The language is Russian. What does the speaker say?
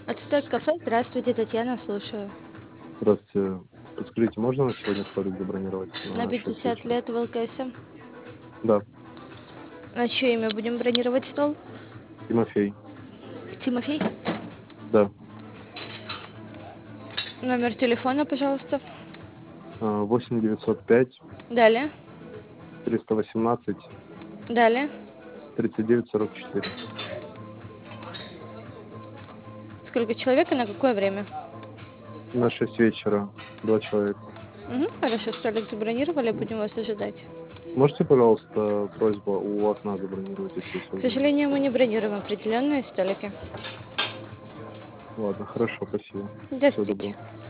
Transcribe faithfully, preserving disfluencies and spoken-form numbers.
Отстой кафе. Здравствуйте, Татьяна, слушаю. Здравствуйте. Подскажите, можно на сегодня столик забронировать На на шесть пятьдесят вечера? лет в ЛКСМ. Да, На чье имя будем бронировать стол? Тимофей. Тимофей? Да. Номер телефона, пожалуйста. А, восемь девятьсот пять Далее. триста восемнадцать Далее. тридцать девять сорок четыре. Сколько человек и на какое время? На шесть вечера. Два человека. Угу, хорошо, столик забронировали, будем вас ожидать. Можете, пожалуйста, просьба у окна забронировать, если есть К возможность? сожалению, мы не бронируем определенные столики. Ладно, хорошо, спасибо. Всего Здравствуйте. доброго.